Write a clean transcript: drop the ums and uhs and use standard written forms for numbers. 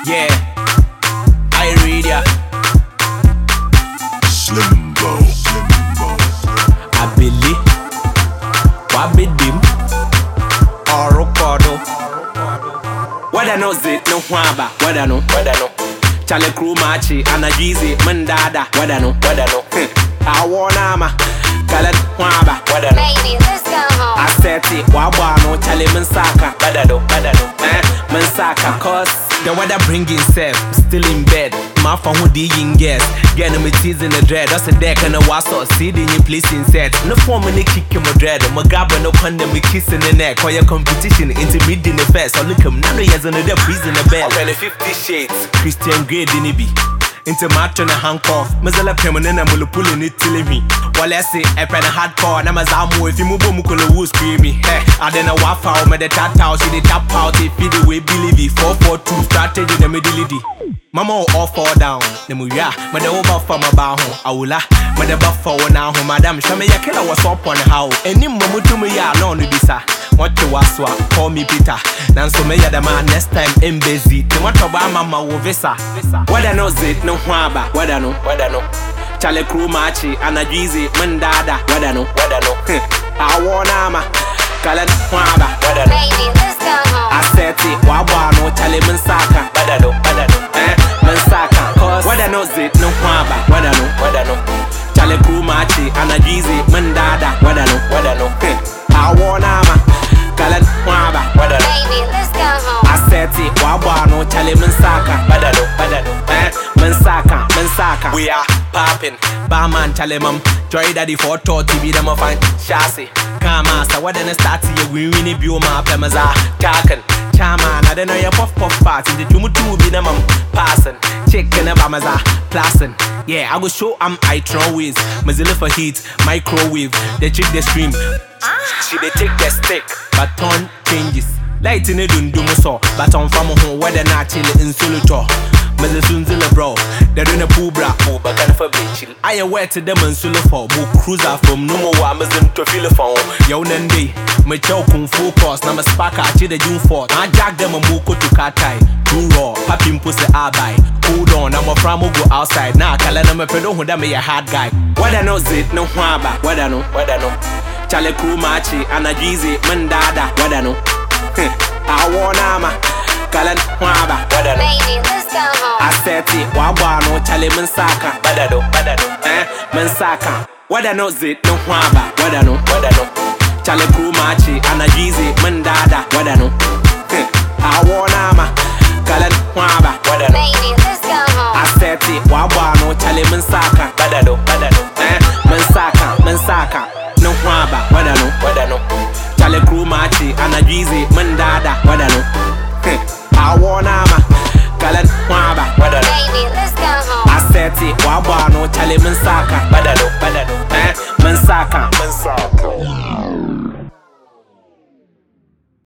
Yeah, I read ya. Slimbo. Abili, Wabidim, Orokodo. What I know zit no waba. What I know. Chale crew machi, anajizi, mandada. What I know. I wanna ma, kalat waba. What I know. Baby, let's go home. I said it, wabano, chale mansaka. Badado, mansaka. Cause the weather bringing self, still in bed. My phone who digging guess. Getting me teasing the dread. That's a deck and a wassail. Seeding you placing set. No form in the kick him a dread. My gabba no condom me kissing the neck. Or your competition into mid in the first. I look him now years on the prison the bed. Up 50 shades. Christian Grey didn't be. Into match on a handcuff. Mazala permanent and will pull in it till me. While I say a pen hardcore, and I'm if you move Mukula woo screaming. Hey, I don't know what foul, made the tat out, she did tap out, if you the way believe it. 4-4-2 strategy, the middle. Mama all fall down. The Muya, but the over from a bar home. Aula, but the buffer now, Madame Shamaya Killer was up on how. And him Mumutumia, no, Nubisa. What to waswa, call me Peter. Nanso Maya the man next time in busy. The what Obama Visa. What I know zit, no waba. What I know. Chale crew machi, anajizi, mandada. What I know. I wanna ma, kalan waba. Baby, let's go home. I said it, wabano, chale mansaka. Badado, mansaka. Cause what I know zit, no waba. What I know. Chale crew machi, anajizi, mandada. What I know. I wanna ma, kalan waba. Baby, let's go home. I said it, wabano, chale mansaka. Badado, mansaka. We are popping, barman chale mam. Joy daddy for TV them a fine chassis. Kama sa what then start to we winnie bioma pemaza taken. Chama na then your puff party. The tumutu be them passing. Chicken a bamaza plassin. Yeah, I go show I ways. Mozilla for heat, microwave. They check the stream. She they take the stick, but turn changes. Light in it do so, but on from home whether not chill in solutor. Mazazunzilla bro, they're doing a poo bra, but can for chill. I aware to them and solo for book cruiser from no more Amazon to philophone. Yon day, my chow kung fu course, number sparker, the June 4th. I jack them a muko to katai. Too raw, papi pussy abai. Hold on, I'm a framo go outside. Now, Kalana me pedo who me a hard guy. What I know zit, no waba. What I know. Chale crew machi, anajizi, mandada. What I know. I wanna ma, kalan waba. Baby, let's go home. I said it, wabano, chale mansaka. Badado, mansaka. What I know zit, no waba. What I know. Chale crew machi, anajizi, mandada. What I know. I wanna ma, kalan waba. Baby, let's go home. I said it, wabano, chale mansaka. Badado, mansaka. No waba. What I know. Chale crew machi, anajizi, mandada. What I know. I wanna ma, kalan waba. Baby, let's go home. I said it, wabano, chale mansaka. Badado, mansaka.